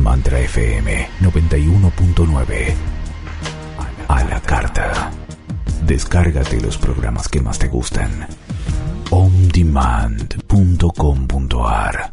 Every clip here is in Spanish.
Mantra FM 91.9. A la carta. Descárgate los programas que más te gustan. ondemand.com.ar.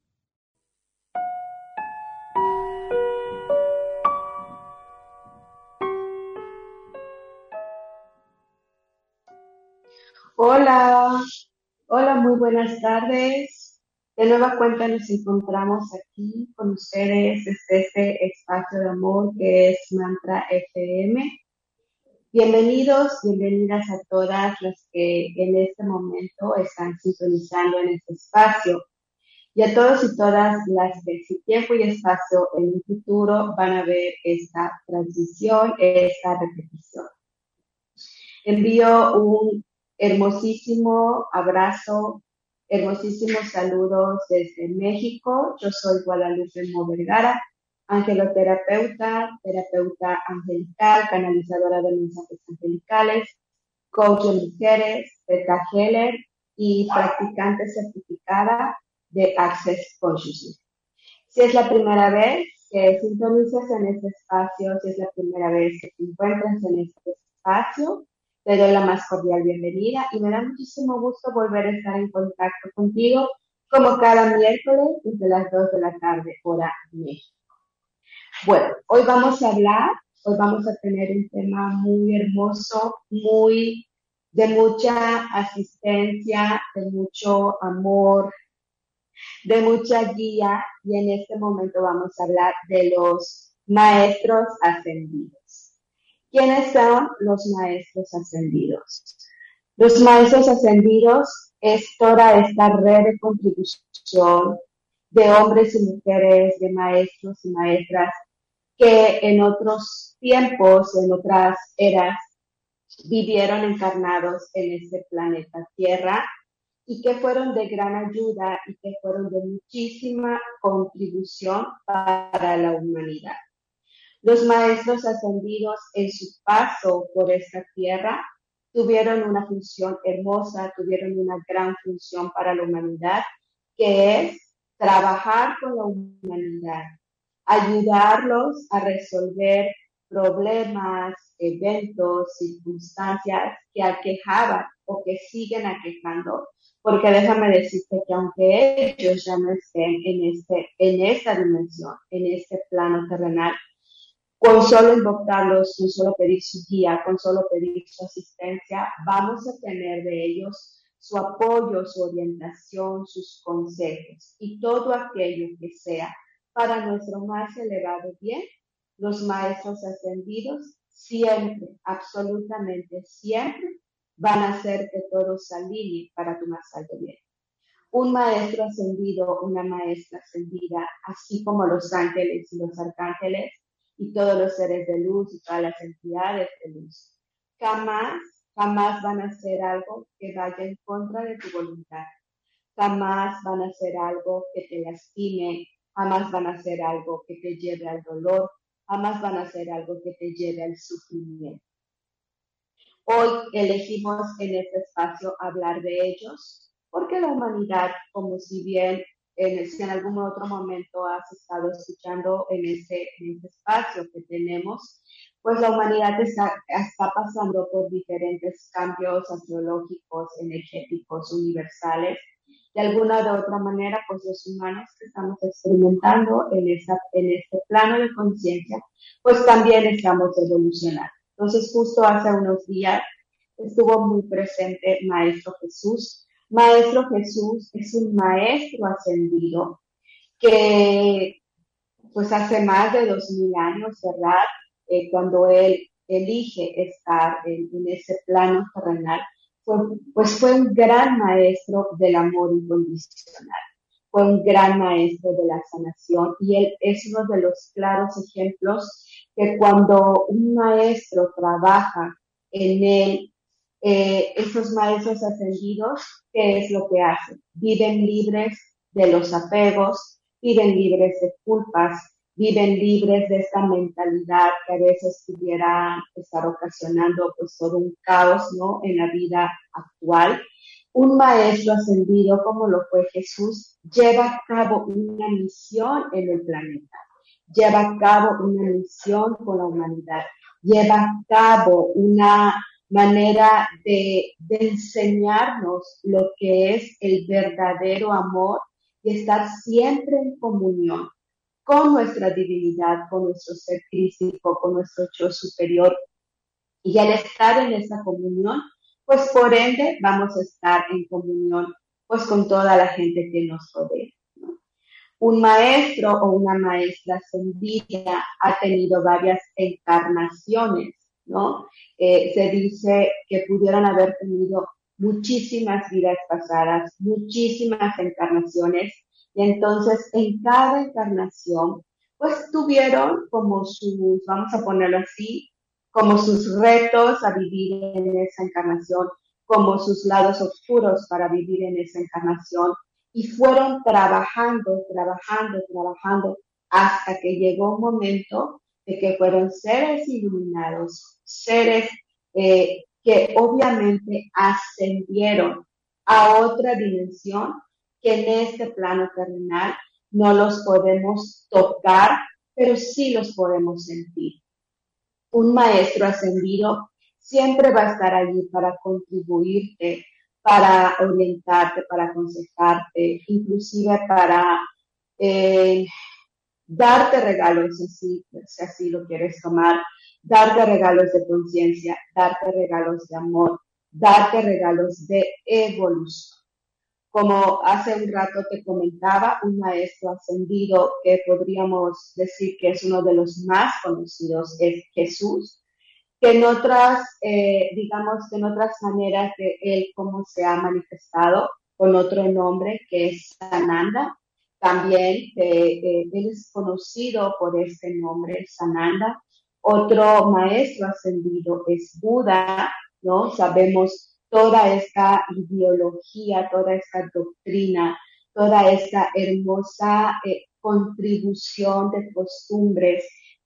Hola, hola, muy buenas tardes. De nueva cuenta nos encontramos aquí con ustedes desde este espacio de amor que es Mantra FM. Bienvenidos, bienvenidas a todas las que en este momento están sintonizando en este espacio y a todos y todas las que sin tiempo y espacio en un futuro van a ver esta transmisión, esta repetición. Envío un hermosísimo abrazo, hermosísimos saludos desde México. Yo soy Guadalupe Mo Vergara, angeloterapeuta, terapeuta angelical, canalizadora de mensajes angelicales, coach de mujeres, Theta Healer y practicante certificada de Access Consciousness. Si es la primera vez que sintonizas en este espacio, si es la primera vez que te encuentras en este espacio, te doy la más cordial bienvenida y me da muchísimo gusto volver a estar en contacto contigo como cada miércoles desde las 2 de la tarde, hora México. Bueno, hoy vamos a tener un tema muy hermoso, de mucha asistencia, de mucho amor, de mucha guía y en este momento vamos a hablar de los maestros ascendidos. ¿Quiénes son los maestros ascendidos? Los maestros ascendidos es toda esta red de contribución de hombres y mujeres, de maestros y maestras que en otros tiempos, en otras eras, vivieron encarnados en este planeta Tierra y que fueron de gran ayuda y que fueron de muchísima contribución para la humanidad. Los maestros ascendidos en su paso por esta tierra tuvieron una función hermosa, tuvieron una gran función para la humanidad, que es trabajar con la humanidad, ayudarlos a resolver problemas, eventos, circunstancias que aquejaban o que siguen aquejando, porque déjame decirte que aunque ellos ya no estén en esta dimensión, en este plano terrenal, con solo invocarlos, con solo pedir su guía, con solo pedir su asistencia, vamos a tener de ellos su apoyo, su orientación, sus consejos y todo aquello que sea para nuestro más elevado bien. Los maestros ascendidos siempre, absolutamente siempre, van a hacer que todo se alinee para tu más alto bien. Un maestro ascendido, una maestra ascendida, así como los ángeles y los arcángeles, y todos los seres de luz y todas las entidades de luz. Jamás van a hacer algo que vaya en contra de tu voluntad. Jamás van a hacer algo que te lastime. Jamás van a hacer algo que te lleve al dolor. Jamás van a hacer algo que te lleve al sufrimiento. Hoy elegimos en este espacio hablar de ellos, porque la humanidad, como si bien si en algún otro momento has estado escuchando en este espacio que tenemos, pues la humanidad está pasando por diferentes cambios astrológicos, energéticos, universales. De alguna u otra manera, pues los humanos que estamos experimentando en este plano de conciencia, pues también estamos evolucionando. Entonces, justo hace unos días estuvo muy presente Maestro Jesús. Maestro Jesús es un maestro ascendido que pues hace más de 2000 años, ¿verdad? Cuando él elige estar en ese plano terrenal, fue un gran maestro del amor incondicional, fue un gran maestro de la sanación y él es uno de los claros ejemplos que cuando un maestro trabaja en él, esos maestros ascendidos, ¿qué es lo que hacen? Viven libres de los apegos, viven libres de culpas, viven libres de esta mentalidad que a veces pudiera estar ocasionando pues todo un caos, ¿no? En la vida actual. Un maestro ascendido como lo fue Jesús lleva a cabo una misión en el planeta. lleva a cabo una misión con la humanidad, lleva a cabo una manera de enseñarnos lo que es el verdadero amor y estar siempre en comunión con nuestra divinidad, con nuestro ser crístico, con nuestro yo superior. Y al estar en esa comunión, pues por ende vamos a estar en comunión pues con toda la gente que nos rodea. ¿No? Un maestro o una maestra ascendida ha tenido varias encarnaciones, ¿no? Se dice que pudieron haber tenido muchísimas vidas pasadas, muchísimas encarnaciones, y entonces en cada encarnación, pues tuvieron como sus, vamos a ponerlo así, como sus retos a vivir en esa encarnación, como sus lados oscuros para vivir en esa encarnación, y fueron trabajando hasta que llegó un momento de que fueron seres iluminados, seres que obviamente ascendieron a otra dimensión que en este plano terrenal no los podemos tocar, pero sí los podemos sentir. Un maestro ascendido siempre va a estar allí para contribuirte, para orientarte, para aconsejarte, inclusive para eh, darte regalos, si así lo quieres tomar, darte regalos de conciencia, darte regalos de amor, darte regalos de evolución. Como hace un rato te comentaba, un maestro ascendido que podríamos decir que es uno de los más conocidos es Jesús, que en otras, digamos que en otras maneras de él cómo se ha manifestado con otro nombre que es Sananda. También él es conocido por este nombre, Sananda. Otro maestro ascendido es Buda, ¿no? Sabemos toda esta ideología, toda esta doctrina, toda esta hermosa contribución de costumbres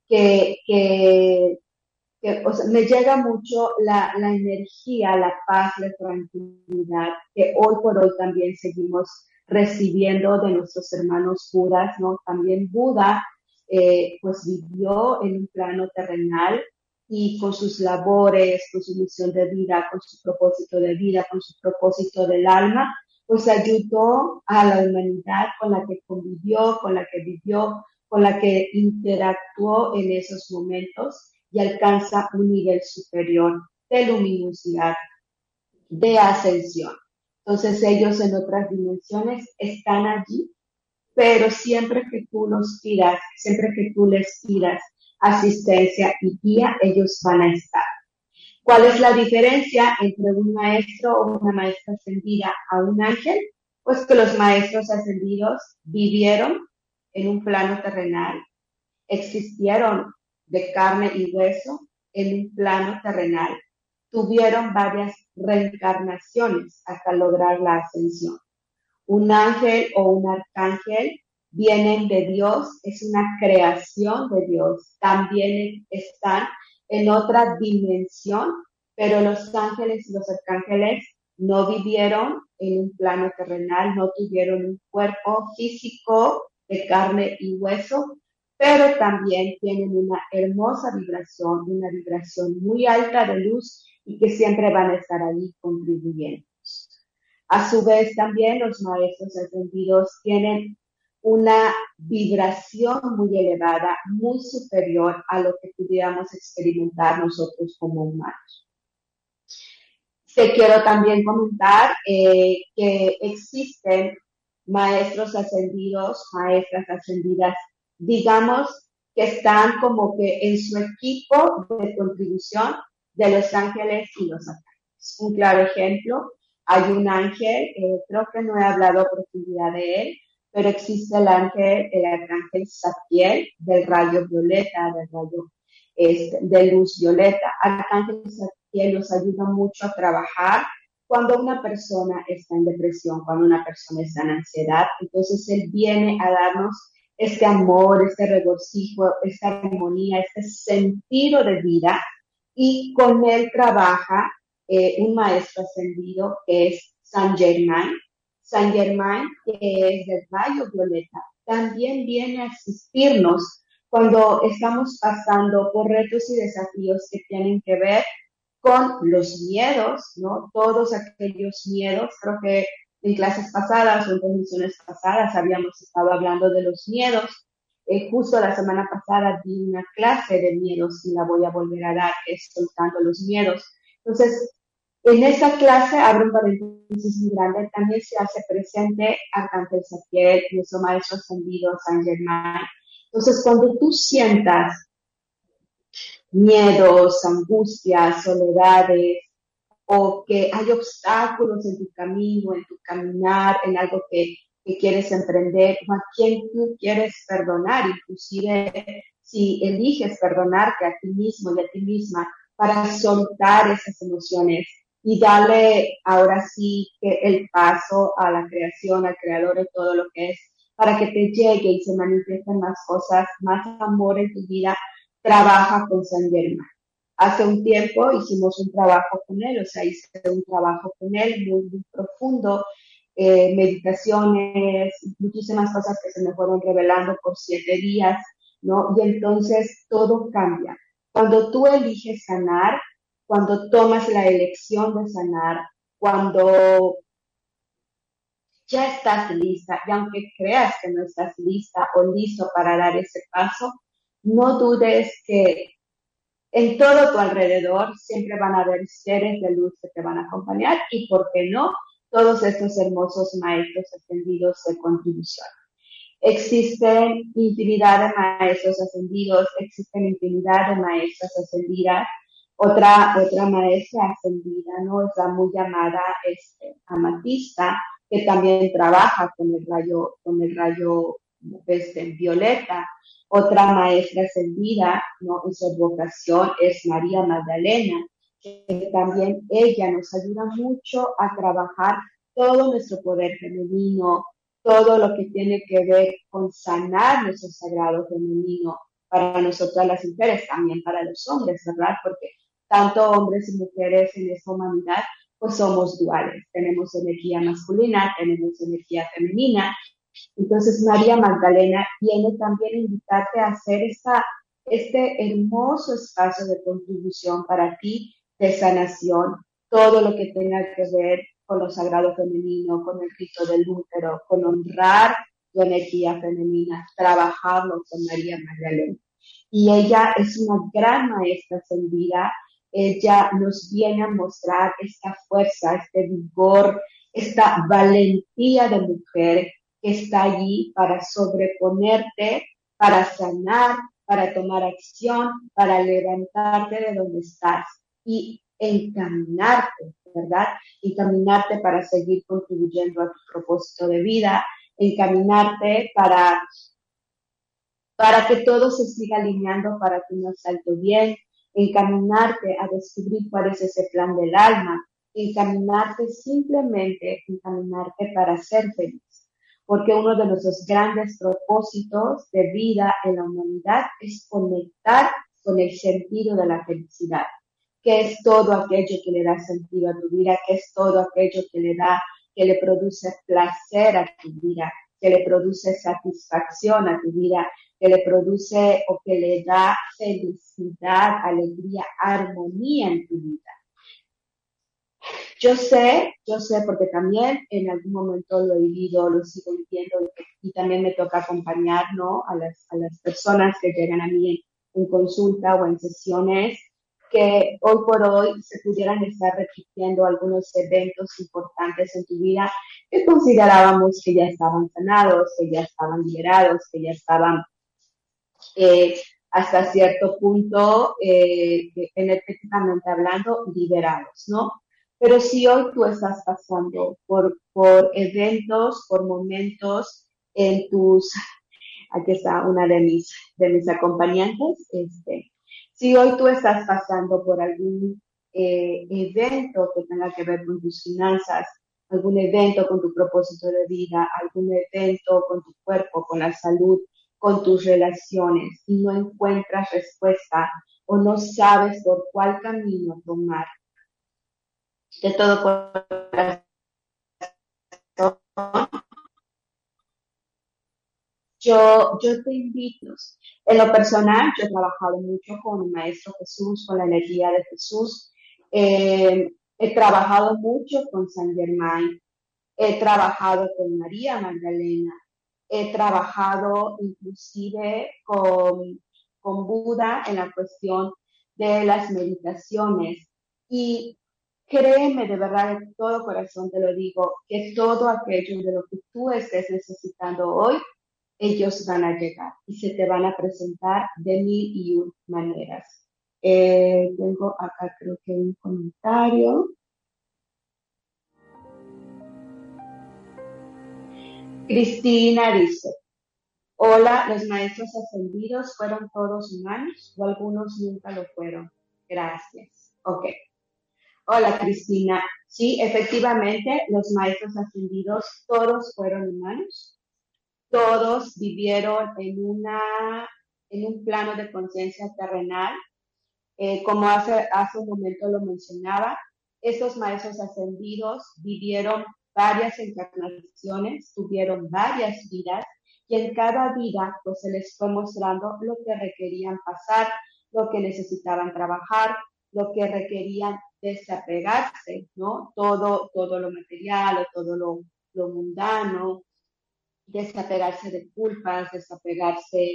que o sea, me llega mucho la energía, la paz, la tranquilidad que hoy por hoy también seguimos recibiendo de nuestros hermanos budas, ¿no? También Buda, pues vivió en un plano terrenal y con sus labores, con su misión de vida, con su propósito de vida, con su propósito del alma, pues ayudó a la humanidad con la que convivió, con la que vivió, con la que interactuó en esos momentos y alcanza un nivel superior de luminosidad, de ascensión. Entonces ellos en otras dimensiones están allí, pero siempre que tú los pidas, siempre que tú les pidas asistencia y guía, ellos van a estar. ¿Cuál es la diferencia entre un maestro o una maestra ascendida a un ángel? Pues que los maestros ascendidos vivieron en un plano terrenal, existieron de carne y hueso en un plano terrenal, tuvieron varias reencarnaciones hasta lograr la ascensión. Un ángel o un arcángel vienen de Dios, es una creación de Dios, también están en otra dimensión, pero los ángeles y los arcángeles no vivieron en un plano terrenal, no tuvieron un cuerpo físico de carne y hueso, pero también tienen una hermosa vibración, una vibración muy alta de luz y que siempre van a estar ahí contribuyendo. A su vez, también los maestros ascendidos tienen una vibración muy elevada, muy superior a lo que pudiéramos experimentar nosotros como humanos. Te quiero también comentar que existen maestros ascendidos, maestras ascendidas, digamos, que están como que en su equipo de contribución de los ángeles y los arcángeles. Un claro ejemplo, hay un ángel, creo que no he hablado a profundidad de él, pero existe el arcángel Zadkiel del rayo violeta, del rayo de luz violeta. Arcángel Zadkiel nos ayuda mucho a trabajar cuando una persona está en depresión, cuando una persona está en ansiedad. Entonces él viene a darnos este amor, este regocijo, esta armonía, este sentido de vida, y con él trabaja un maestro ascendido que es Saint Germain. Saint Germain, que es del rayo violeta, también viene a asistirnos cuando estamos pasando por retos y desafíos que tienen que ver con los miedos, ¿no? Todos aquellos miedos, creo que en clases pasadas o en transmisiones pasadas habíamos estado hablando de los miedos. Justo la semana pasada di una clase de miedos y la voy a volver a dar, que es soltando los miedos. Entonces, en esa clase, abro un paréntesis muy grande, también se hace presente Arcángel Zadkiel, nuestro maestro ascendido San Germán. Entonces, cuando tú sientas miedos, angustias, soledades, o que hay obstáculos en tu camino, en tu caminar, en algo que quieres emprender, o a quien tú quieres perdonar, inclusive si eliges perdonarte a ti mismo y a ti misma para soltar esas emociones y darle ahora sí que el paso a la creación, al creador de todo lo que es, para que te llegue y se manifiesten más cosas, más amor en tu vida, trabaja con San Germán. Hace un tiempo hicimos un trabajo con él, o sea, hice un trabajo con él muy, muy profundo, meditaciones, muchísimas cosas que se me fueron revelando por 7 días, ¿no? Y entonces todo cambia. Cuando tú eliges sanar, cuando tomas la elección de sanar, cuando ya estás lista, y aunque creas que no estás lista o listo para dar ese paso, no dudes que en todo tu alrededor siempre van a haber seres de luz que te van a acompañar y, ¿por qué no? Todos estos hermosos maestros ascendidos de contribución. Existen infinidad de maestros ascendidos, existen infinidad de maestras ascendidas. Otra maestra ascendida, ¿no? Es la muy llamada amatista, que también trabaja con el rayo violeta. Otra maestra ascendida, ¿no? En su advocación es María Magdalena, que también ella nos ayuda mucho a trabajar todo nuestro poder femenino, todo lo que tiene que ver con sanar nuestro sagrado femenino para nosotras las mujeres, también para los hombres, ¿verdad? Porque tanto hombres y mujeres en esta humanidad, pues somos duales. Tenemos energía masculina, tenemos energía femenina. Entonces, María Magdalena viene también a invitarte a hacer este hermoso espacio de contribución para ti, de sanación, todo lo que tenga que ver con lo sagrado femenino, con el rito del útero, con honrar tu energía femenina, trabajarlo con María Magdalena. Y ella es una gran maestra ascendida. Ella nos viene a mostrar esta fuerza, este vigor, esta valentía de mujer que está allí para sobreponerte, para sanar, para tomar acción, para levantarte de donde estás y encaminarte, ¿verdad? Encaminarte para seguir contribuyendo a tu propósito de vida, encaminarte para que todo se siga alineando para tu más alto bien, encaminarte a descubrir cuál es ese plan del alma, encaminarte simplemente, encaminarte para ser feliz. Porque uno de nuestros grandes propósitos de vida en la humanidad es conectar con el sentido de la felicidad, que es todo aquello que le da sentido a tu vida, que es todo aquello que le produce placer a tu vida, que le produce satisfacción a tu vida, que le produce o que le da felicidad, alegría, armonía en tu vida. Yo sé porque también en algún momento lo he vivido, lo sigo viviendo y también me toca acompañar, ¿no? A las personas que llegan a mí en consulta o en sesiones que hoy por hoy se pudieran estar repitiendo algunos eventos importantes en tu vida que considerábamos que ya estaban sanados, que ya estaban liberados, que ya estaban eh, hasta cierto punto, energéticamente hablando, liberados, ¿no? Pero si hoy tú estás pasando por eventos, por momentos en tus, aquí está una de mis acompañantes, si hoy tú estás pasando por algún evento que tenga que ver con tus finanzas, algún evento con tu propósito de vida, algún evento con tu cuerpo, con la salud, con tus relaciones y no encuentras respuesta o no sabes por cuál camino tomar, de todo corazón yo te invito. En lo personal, yo he trabajado mucho con el Maestro Jesús, con la energía de Jesús. He trabajado mucho con San Germain. He trabajado con María Magdalena. He trabajado inclusive con Buda en la cuestión de las meditaciones. Y créeme de verdad, de todo corazón te lo digo, que todo aquello de lo que tú estés necesitando hoy, ellos van a llegar y se te van a presentar de mil y un maneras. Tengo acá creo que un comentario. Cristina dice, hola, ¿los maestros ascendidos fueron todos humanos o algunos nunca lo fueron? Gracias. Ok. Hola, Cristina. Sí, efectivamente, los maestros ascendidos todos fueron humanos. Todos vivieron en un plano de conciencia terrenal. Como hace un momento lo mencionaba, estos maestros ascendidos vivieron varias encarnaciones, tuvieron varias vidas y en cada vida pues se les fue mostrando lo que requerían pasar, lo que necesitaban trabajar, lo que requerían desapegarse, ¿no? Todo lo material o todo lo mundano, desapegarse de culpas, desapegarse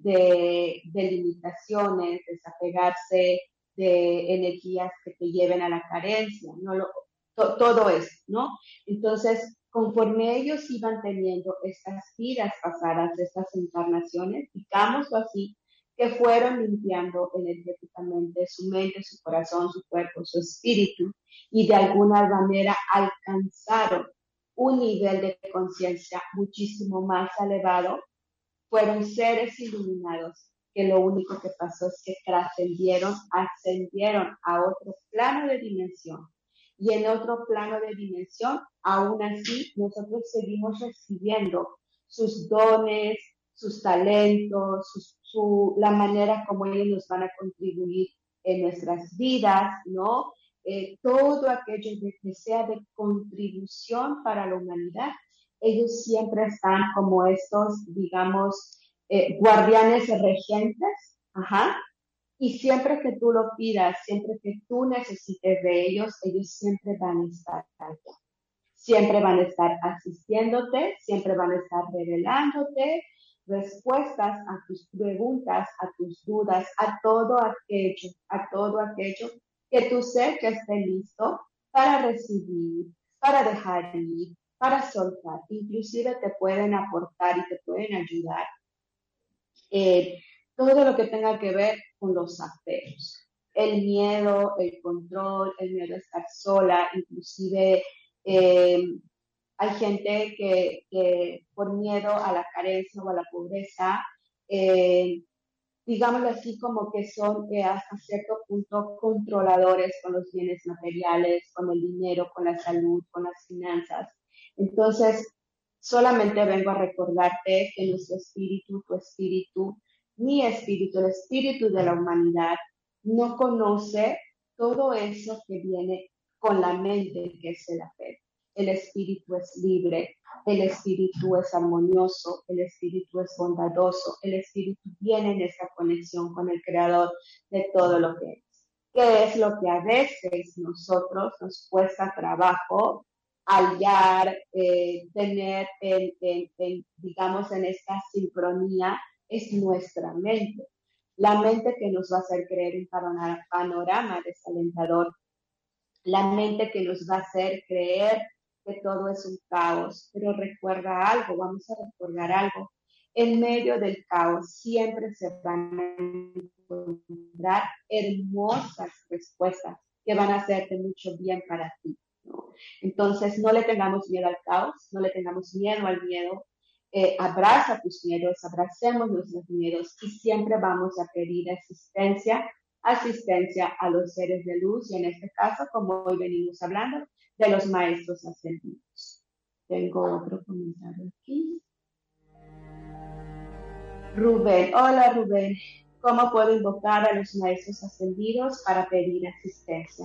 de limitaciones, desapegarse de energías que te lleven a la carencia, ¿no? Todo eso, ¿no? Entonces, conforme ellos iban teniendo estas vidas pasadas, estas encarnaciones, digámoslo así, que fueron limpiando energéticamente su mente, su corazón, su cuerpo, su espíritu, y de alguna manera alcanzaron un nivel de conciencia muchísimo más elevado, fueron seres iluminados que lo único que pasó es que trascendieron, ascendieron a otro plano de dimensión. Y en otro plano de dimensión, aún así, nosotros seguimos recibiendo sus dones, sus talentos, la manera como ellos nos van a contribuir en nuestras vidas, ¿no? Todo aquello que sea de contribución para la humanidad, ellos siempre están como estos, digamos, guardianes regentes, ajá, y siempre que tú lo pidas, siempre que tú necesites de ellos siempre van a estar allá. Siempre van a estar asistiéndote, siempre van a estar revelándote respuestas a tus preguntas, a tus dudas, a todo aquello que tu ser ya esté listo para recibir, para dejar ir, para soltar. Inclusive te pueden aportar y te pueden ayudar eh, todo lo que tenga que ver con los apegos. El miedo, el control, el miedo a estar sola, inclusive eh, hay gente que por miedo a la carencia o a la pobreza, digámoslo así, como que son hasta cierto punto controladores con los bienes materiales, con el dinero, con la salud, con las finanzas. Entonces, solamente vengo a recordarte que nuestro espíritu, tu espíritu, mi espíritu, el espíritu de la humanidad, no conoce todo eso que viene con la mente, que es el apego. El espíritu es libre, el espíritu es armonioso, el espíritu es bondadoso, el espíritu viene en esa conexión con el creador de todo lo que es. ¿Qué es lo que a veces nosotros nos cuesta trabajo hallar, tener, digamos, en esta sincronía? Es nuestra mente. La mente que nos va a hacer creer un panorama desalentador, la mente que nos va a hacer creer que todo es un caos. Pero recuerda algo, vamos a recordar algo. En medio del caos siempre se van a encontrar hermosas respuestas que van a hacerte mucho bien para ti, ¿no? Entonces, no le tengamos miedo al caos, no le tengamos miedo al miedo. Abraza tus miedos, abracemos nuestros miedos y siempre vamos a pedir asistencia a los seres de luz y en este caso, como hoy venimos hablando, de los maestros ascendidos. Tengo otro comentario aquí. Rubén, hola Rubén, ¿cómo puedo invocar a los maestros ascendidos para pedir asistencia?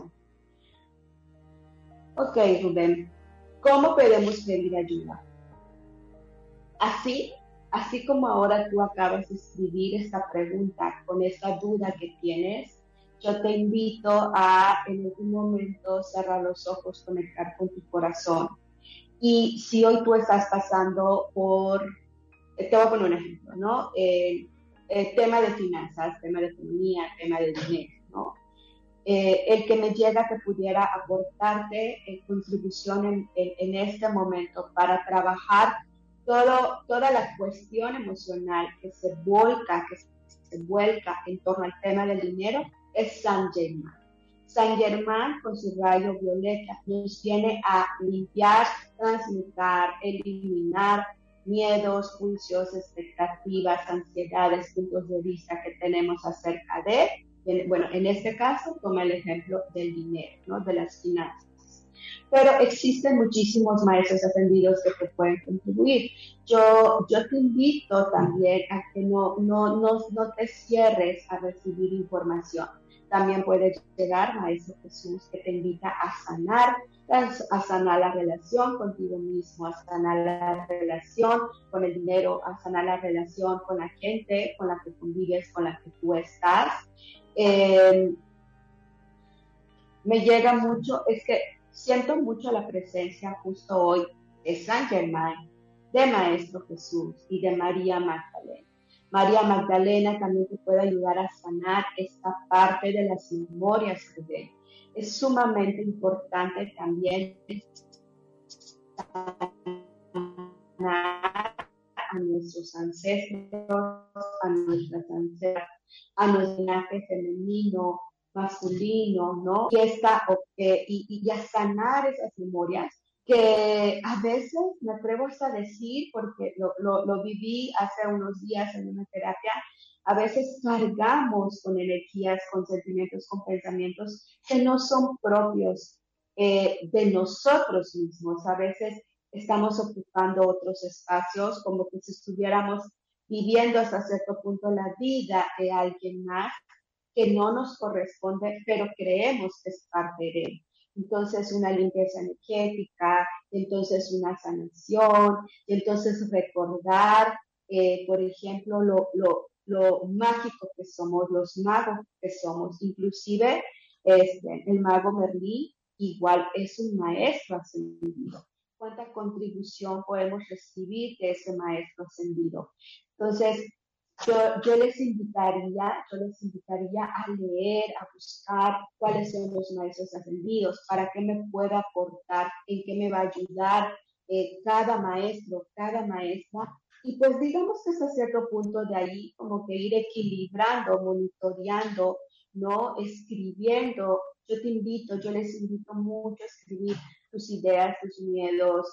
Ok, Rubén, ¿cómo podemos pedir ayuda? Así, así como ahora tú acabas de escribir esta pregunta con esta duda que tienes, yo te invito a en algún momento cerrar los ojos, conectar con tu corazón. Y si hoy tú estás pasando por, te voy a poner un ejemplo, ¿no? El tema de finanzas, tema de economía, tema de dinero, ¿no? El que me llega que pudiera aportarte contribución en este momento para trabajar toda la cuestión emocional que se vuelca en torno al tema del dinero es San Germán. San Germán con su rayo violeta nos viene a limpiar, transmutar, eliminar miedos, juicios, expectativas, ansiedades, puntos de vista que tenemos acerca de, bueno, en este caso, toma el ejemplo del dinero, ¿no? De las finanzas. Pero existen muchísimos maestros ascendidos que te pueden contribuir. Yo te invito también a que no te cierres a recibir información. También puede llegar Maestro Jesús que te invita a sanar la relación contigo mismo, a sanar la relación con el dinero, a sanar la relación con la gente con la que convives, con la que tú estás. Me llega mucho, es que siento mucho la presencia justo hoy de San Germán, de Maestro Jesús y de María Magdalena. María Magdalena también te puede ayudar a sanar esta parte de las memorias que ven. Es sumamente importante también sanar a nuestros ancestros, a nuestras ancestras, a nuestro linaje femenino, masculino, ¿no? Y a sanar esas memorias que a veces me atrevo hasta a decir, porque lo viví hace unos días en una terapia, a veces cargamos con energías, con sentimientos, con pensamientos que no son propios de nosotros mismos. A veces estamos ocupando otros espacios como que si estuviéramos viviendo hasta cierto punto la vida de alguien más que no nos corresponde, pero creemos que es parte de él. Entonces, una limpieza energética, entonces una sanación, entonces recordar, por ejemplo, lo mágico que somos, los magos que somos. Inclusive, el mago Merlín igual es un maestro ascendido. ¿Cuánta contribución podemos recibir de ese maestro ascendido? Entonces, yo les invitaría a leer, a buscar cuáles son los maestros ascendidos, para qué me pueda aportar, en qué me va a ayudar cada maestro, cada maestra. Y pues digamos que hasta cierto punto de ahí como que ir equilibrando, monitoreando, ¿no? Escribiendo. Yo les invito mucho a escribir tus ideas, tus miedos,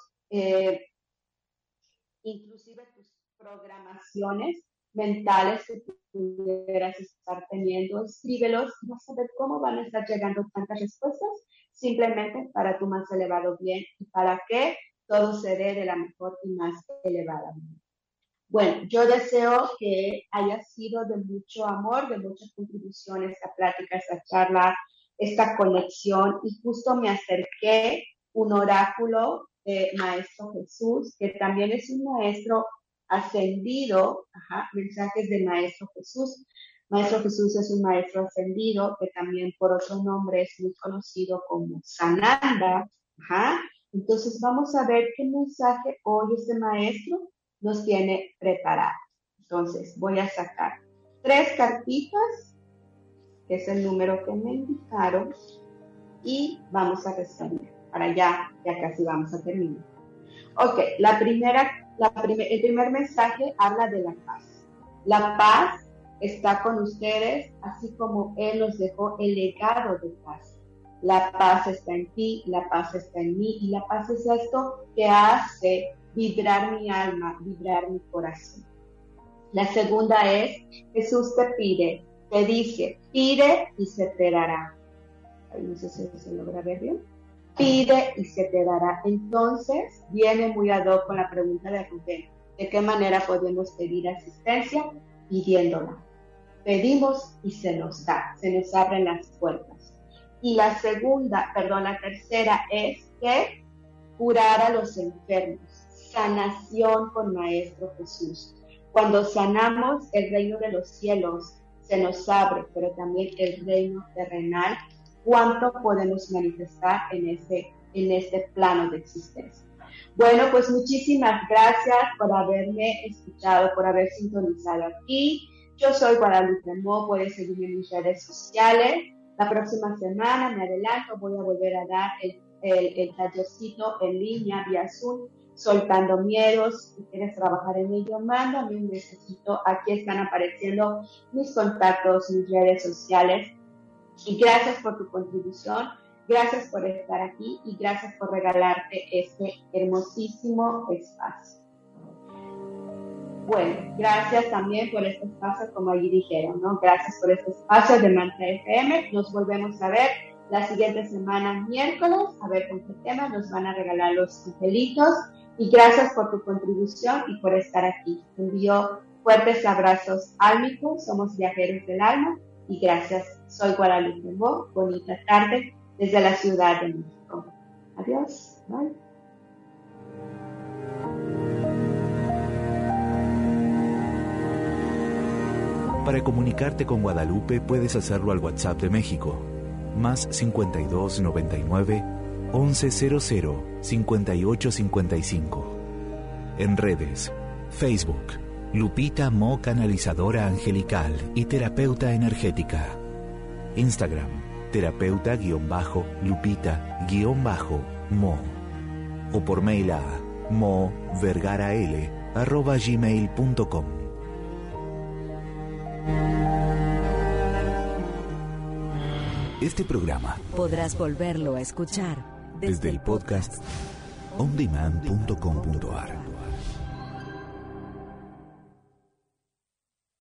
inclusive tus programaciones mentales que pudieras estar teniendo, escríbelos, vas a ver cómo van a estar llegando tantas respuestas, simplemente para tu más elevado bien y para que todo se dé de la mejor y más elevada manera. Bueno, yo deseo que haya sido de mucho amor, de mucha contribución esta plática, esta charla, esta conexión, y justo me acerqué un oráculo de Maestro Jesús, que también es un maestro ascendido, mensajes de Maestro Jesús. Maestro Jesús es un maestro ascendido que también por otro nombre es muy conocido como Sananda. Entonces vamos a ver qué mensaje hoy este maestro nos tiene preparado. Entonces voy a sacar 3 cartitas, que es el número que me indicaron, y vamos a responder. Para ya casi vamos a terminar. Ok, el primer mensaje habla de la paz. La paz está con ustedes, así como Él nos dejó el legado de paz. La paz está en ti, la paz está en mí, y la paz es esto que hace vibrar mi alma, vibrar mi corazón. La segunda es, Jesús te pide, te dice, pide y se te dará. No sé si se logra ver bien. Pide y se te dará. Entonces, viene muy ad hoc con la pregunta de Rubén. ¿De qué manera podemos pedir asistencia? Pidiéndola. Pedimos y se nos da, se nos abren las puertas. Y la tercera es que curar a los enfermos. Sanación con Maestro Jesús. Cuando sanamos, el reino de los cielos se nos abre, pero también el reino terrenal, cuánto podemos manifestar en este plano de existencia. Bueno, pues muchísimas gracias por haberme escuchado, por haber sintonizado aquí. Yo soy Guadalupe Mo, puedes seguirme en mis redes sociales. La próxima semana, me adelanto, voy a volver a dar el tallercito en línea vía Zoom, soltando miedos. Si quieres trabajar en ello, mándame un mensajito. Aquí están apareciendo mis contactos, mis redes sociales. Y gracias por tu contribución, gracias por estar aquí y gracias por regalarte este hermosísimo espacio. Bueno, gracias también por este espacio, como allí dijeron, ¿no? Gracias por este espacio de Mantra FM. Nos volvemos a ver la siguiente semana, miércoles, a ver con qué tema nos van a regalar los angelitos. Y gracias por tu contribución y por estar aquí. Te envío fuertes abrazos álmicos, somos viajeros del alma. Y gracias, soy Guadalupe Mo. Bonita tarde desde la Ciudad de México. Adiós. Bye. Para comunicarte con Guadalupe puedes hacerlo al WhatsApp de México, más 52 99 1100 58 55. En redes, Facebook, Lupita Mo, canalizadora angelical y terapeuta energética. Instagram, terapeuta-lupita-mo. O por mail a movergaraL@gmail.com. Este programa podrás volverlo a escuchar desde el podcast ondemand.com.ar.